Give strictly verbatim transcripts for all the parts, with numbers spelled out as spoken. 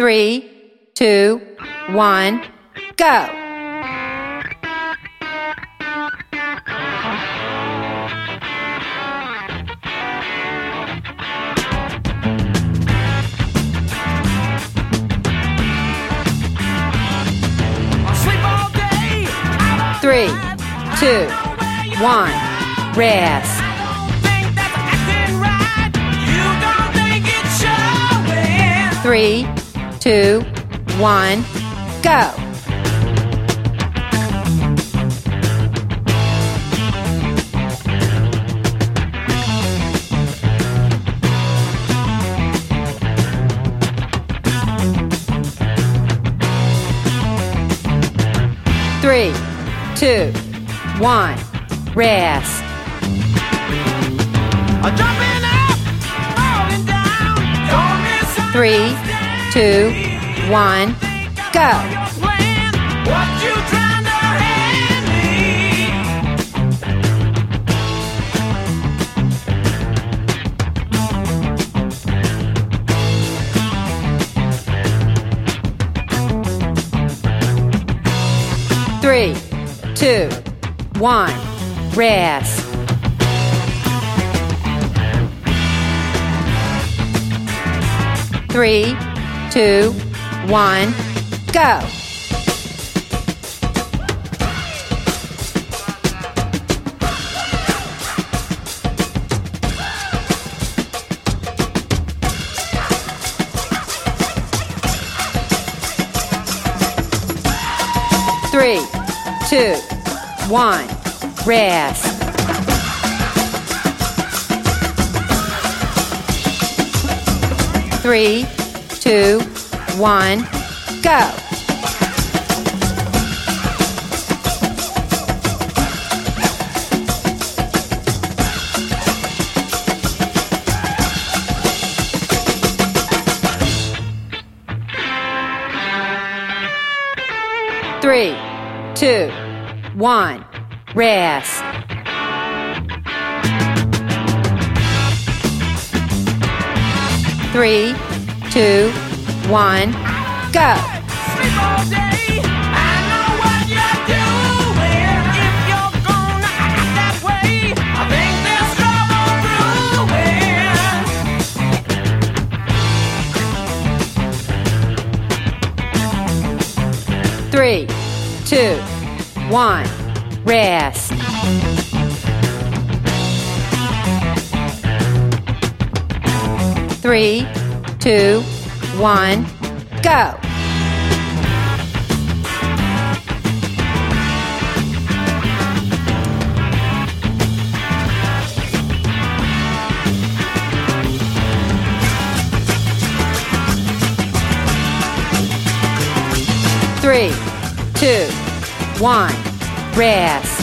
Three, two, one, go! Three, two, one, rest. Three, two, one, go. Three, two, one, rest. Jumping up, falling down, don't miss out. Three, two, one, go. What you trying to hand me? Three, two, one, rest. Three, two, one, go. Three, two, one, rest. Three, two, one, go. Three, two, one, rest. Three, two, one, go. Sleep all day, I know what you're doing. If you're gonna act that way, I think there's trouble brewing. Three, two, one, rest. Three, two, one, go. Three, two, one, rest.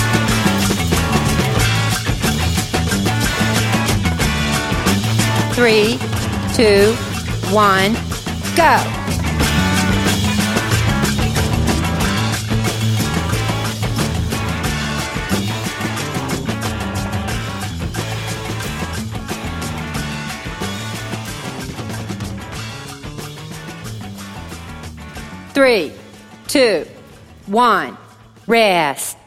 Three, two, one, go. Three, two, one, rest.